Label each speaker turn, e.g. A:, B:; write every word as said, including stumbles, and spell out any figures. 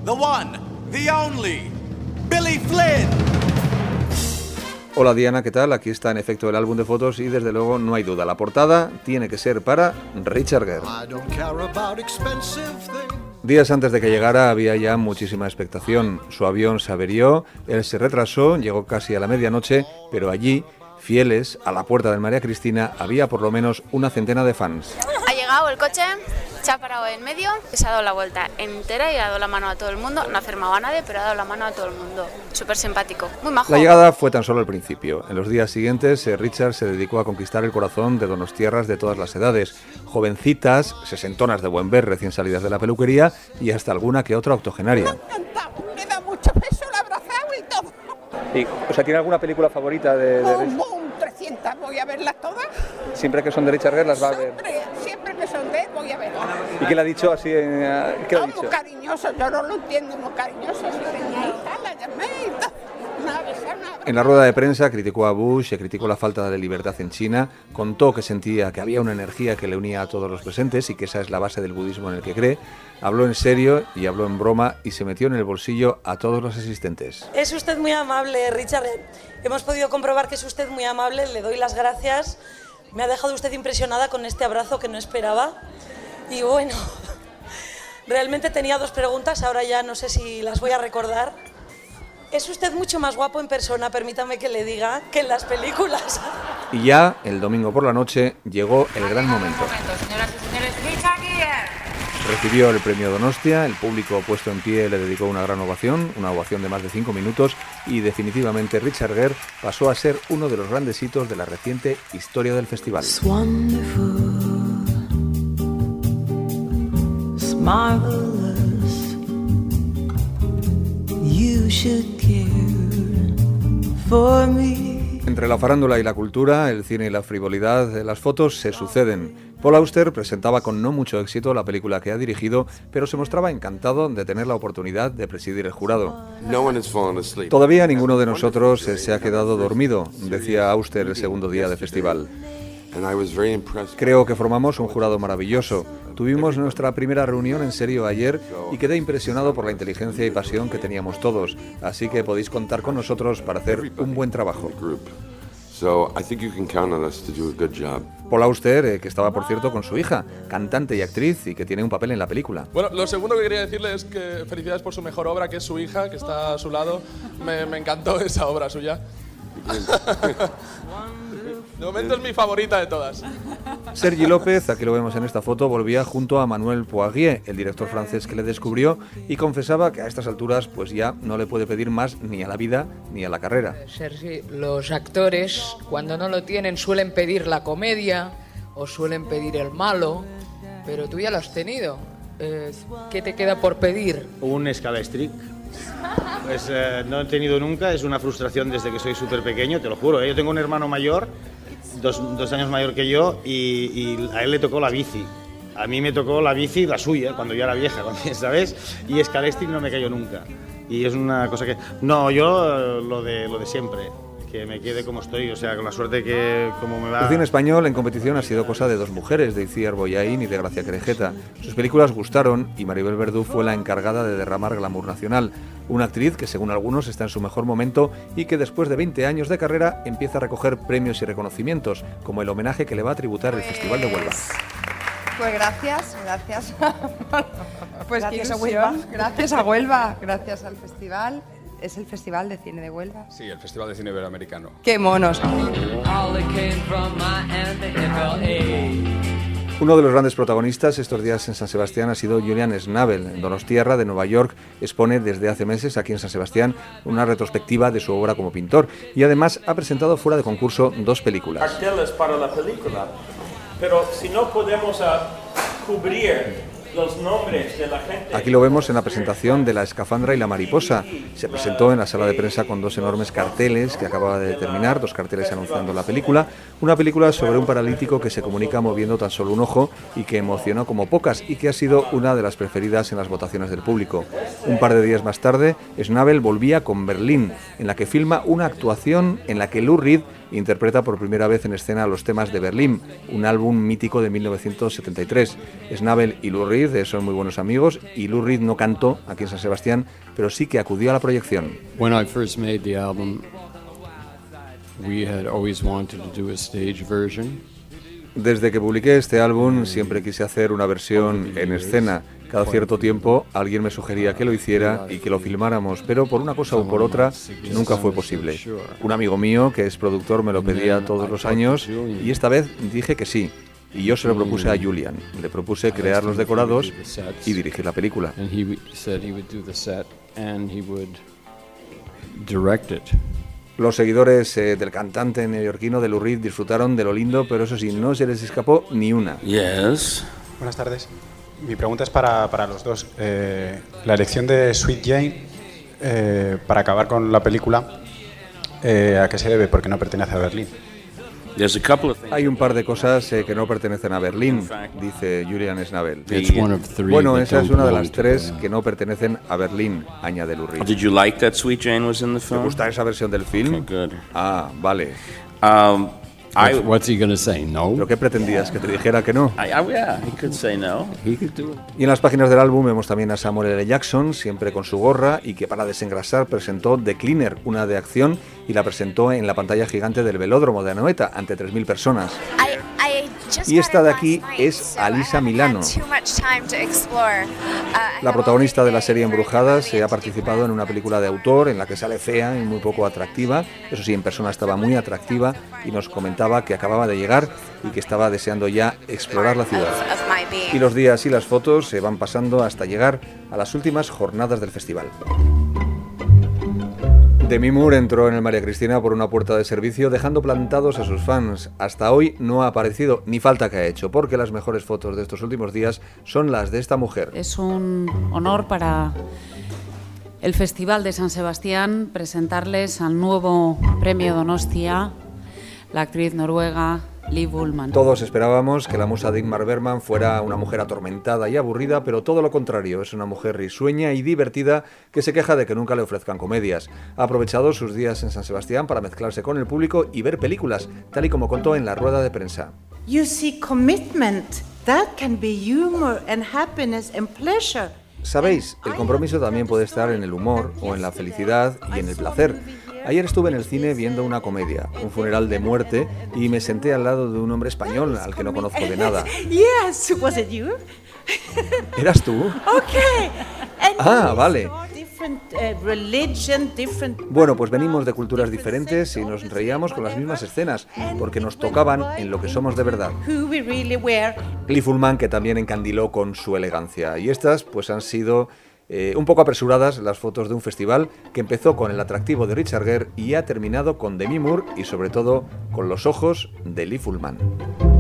A: the one, the only, Billy Flynn.
B: Hola Diana, ¿qué tal? Aquí está en efecto el álbum de fotos y desde luego no hay duda, la portada tiene que ser para Richard Gere. Días antes de que llegara había ya muchísima expectación. Su avión se averió, él se retrasó, llegó casi a la medianoche, pero allí, fieles a la puerta del María Cristina, había por lo menos una centena de fans.
C: Ha llegado el coche, se ha parado en medio, se ha dado la vuelta entera y ha dado la mano a todo el mundo. No ha firmado a nadie, pero ha dado la mano a todo el mundo. Súper simpático, muy majo.
B: La llegada fue tan solo el principio. En los días siguientes, Richard se dedicó a conquistar el corazón de donostiarras de todas las edades. Jovencitas, sesentonas de buen ver, recién salidas de la peluquería, y hasta alguna que otra octogenaria.
D: Me ha encantado, me da mucho beso, lo he abrazado y todo.
B: Y, o sea, ¿tiene alguna película favorita de, de
D: Boom, boom, trescientas, voy a verlas todas.
B: Siempre que son de Richard Gere las va a ver.
D: Siempre, siempre que son de él, voy a verlas.
B: ¿Y qué le ha dicho así? Eh, ¿Qué le ha
D: Oh,
B: dicho?
D: muy cariñoso, yo no lo entiendo, muy cariñoso. Si tenía hija, la llamé y todo. Una besada, una abrazada.
B: En la rueda de prensa criticó a Bush, se criticó la falta de libertad en China, contó que sentía que había una energía que le unía a todos los presentes y que esa es la base del budismo en el que cree. Habló en serio y habló en broma y se metió en el bolsillo a todos los asistentes.
E: Es usted muy amable, Richard. Hemos podido comprobar que es usted muy amable, le doy las gracias. Me ha dejado usted impresionada con este abrazo que no esperaba. Y bueno, realmente tenía dos preguntas, ahora ya no sé si las voy a recordar. Es usted mucho más guapo en persona, permítame que le diga, que en las películas.
B: Y ya, el domingo por la noche, llegó el gran momento.
C: Señoras y señores, Richard Gere.
B: Recibió el premio Donostia, el público puesto en pie le dedicó una gran ovación, una ovación de más de cinco minutos, y definitivamente Richard Gere pasó a ser uno de los grandes hitos de la reciente historia del festival.
F: It's wonderful, it's marvelous, you should care for me.
B: Entre la farándula y la cultura, el cine y la frivolidad, las fotos se suceden. Paul Auster presentaba con no mucho éxito la película que ha dirigido, pero se mostraba encantado de tener la oportunidad de presidir el jurado. Todavía ninguno de nosotros se ha quedado dormido, decía Auster el segundo día de festival. Creo que formamos un jurado maravilloso. Tuvimos nuestra primera reunión en serio ayer y quedé impresionado por la inteligencia y pasión que teníamos todos, así que podéis contar con nosotros para hacer un buen trabajo. Paul Auster, eh, que estaba por cierto con su hija, cantante y actriz y que tiene un papel en la película.
G: Bueno, lo segundo que quería decirle es que felicidades por su mejor obra, que es su hija, que está a su lado. Me, me encantó esa obra suya. De momento es mi favorita de todas.
B: Sergi López, aquí lo vemos en esta foto, volvía junto a Manuel Poirier, el director francés que le descubrió, y confesaba que a estas alturas pues ya no le puede pedir más ni a la vida ni a la carrera.
H: Sergi, los actores cuando no lo tienen suelen pedir la comedia o suelen pedir el malo, pero tú ya lo has tenido. Eh, ¿Qué te queda por pedir?
I: Un Scalestric. Pues eh, no he tenido nunca, es una frustración desde que soy súper pequeño, te lo juro. ¿eh? Yo tengo un hermano mayor, dos, dos años mayor que yo, y, y a él le tocó la bici. A mí me tocó la bici, la suya, cuando yo era vieja, ¿sabes? Y Scalestric no me cayó nunca. Y es una cosa que... No, yo lo de, lo de siempre. Que me quede como estoy, o sea, con la suerte que como me va...
B: El cine español en competición ha sido cosa de dos mujeres, de Itziar Bollaín y de Gracia Querejeta. Sus películas gustaron y Maribel Verdú fue la encargada de derramar glamour nacional. Una actriz que, según algunos, está en su mejor momento y que después de veinte años de carrera empieza a recoger premios y reconocimientos, como el homenaje que le va a tributar el Festival de Huelva.
J: Pues gracias, gracias. Pues
K: Gracias
J: qué
K: a Huelva.
J: ilusión. Gracias a Huelva, gracias al festival. ¿Es el Festival de Cine de Huelva?
L: Sí, el Festival de Cine Iberoamericano.
J: ¡Qué monos!
B: Uno de los grandes protagonistas estos días en San Sebastián ha sido Julian Schnabel. En Donostiarra, de Nueva York, expone desde hace meses aquí en San Sebastián una retrospectiva de su obra como pintor y además ha presentado fuera de concurso dos películas.
M: Carteles para la película, pero si no podemos uh, cubrir los nombres de la gente...
B: Aquí lo vemos en la presentación de La escafandra y la mariposa. Se presentó en la sala de prensa con dos enormes carteles que acababa de terminar, dos carteles anunciando la película. Una película sobre un paralítico que se comunica moviendo tan solo un ojo y que emocionó como pocas y que ha sido una de las preferidas en las votaciones del público. Un par de días más tarde, Schnabel volvía con Berlín, en la que filma una actuación en la que Lou Reed interpreta por primera vez en escena los temas de Berlín, un álbum mítico de mil novecientos setenta y tres. Schnabel y Lou Reed son muy buenos amigos y Lou Reed no cantó aquí en San Sebastián, pero sí que acudió a la proyección.
K: When I first made the album, we had always wanted to do a stage version.
B: Desde que publiqué este álbum siempre quise hacer una versión en escena. Cada cierto tiempo alguien me sugería que lo hiciera y que lo filmáramos, pero por una cosa o por otra nunca fue posible. Un amigo mío que es productor me lo pedía todos los años y esta vez dije que sí. Y yo se lo propuse a Julian. Le propuse crear los decorados y dirigir la película. Los seguidores eh, del cantante neoyorquino de Lou Reed disfrutaron de lo lindo, pero eso sí, no se les escapó ni una.
L: Yes. Buenas tardes. Mi pregunta es para, para los dos. Eh, la elección de Sweet Jane eh, para acabar con la película, eh, ¿a qué se debe? Porque no pertenece a Berlín.
B: Hay un par de cosas eh, que no pertenecen a Berlín, dice Julian Schnabel. Bueno, esa es una de las tres que no pertenecen a Berlín, añade Lou Reed.
M: Did you like that Sweet Jane was in the film?
B: ¿Te gusta esa versión del film?
M: Okay, good.
B: Ah, vale.
M: Um, I,
K: What's, what's he gonna say? No.
B: ¿Pero qué pretendías? ¿Que te dijera que no?
M: I, I, yeah, he could say no.
K: He could do it.
B: Y en las páginas del álbum vemos también a Samuel L. Jackson, siempre con su gorra, y que para desengrasar presentó The Cleaner, una de acción, y la presentó en la pantalla gigante del velódromo de Anoeta, ante tres mil personas. Y esta de aquí es Alisa Milano. La protagonista de la serie Embrujadas se ha participado en una película de autor en la que sale fea y muy poco atractiva. Eso sí, en persona estaba muy atractiva y nos comentaba que acababa de llegar y que estaba deseando ya explorar la ciudad. Y los días y las fotos se van pasando hasta llegar a las últimas jornadas del festival. Demi Moore entró en el María Cristina por una puerta de servicio dejando plantados a sus fans. Hasta hoy no ha aparecido, ni falta que ha hecho, porque las mejores fotos de estos últimos días son las de esta mujer.
N: Es un honor para el Festival de San Sebastián presentarles al nuevo premio Donostia, la actriz noruega Liv Ullmann.
B: Todos esperábamos que la musa de Ingmar Bergman fuera una mujer atormentada y aburrida, pero todo lo contrario, es una mujer risueña y divertida que se queja de que nunca le ofrezcan comedias. Ha aprovechado sus días en San Sebastián para mezclarse con el público y ver películas, tal y como contó en la rueda de prensa.
O: You see commitment, that can be humor and happiness and pleasure.
B: Sabéis, el compromiso también puede estar en el humor o en la felicidad y en el placer. Ayer estuve en el cine viendo una comedia, un funeral de muerte, y me senté al lado de un hombre español al que no conozco de nada.
O: Yes, was it you?
B: ¿Eras tú?
O: Okay.
B: Ah, vale.
O: Different, uh, religion, different...
B: Bueno, pues venimos de culturas diferentes y nos reíamos con las mismas escenas, porque nos tocaban en lo que somos de verdad.
O: Who we really were.
B: Liv Ullmann, que también encandiló con su elegancia. Y estas, pues han sido eh, un poco apresuradas las fotos de un festival que empezó con el atractivo de Richard Gere y ha terminado con Demi Moore y sobre todo con los ojos de Liv Ullmann.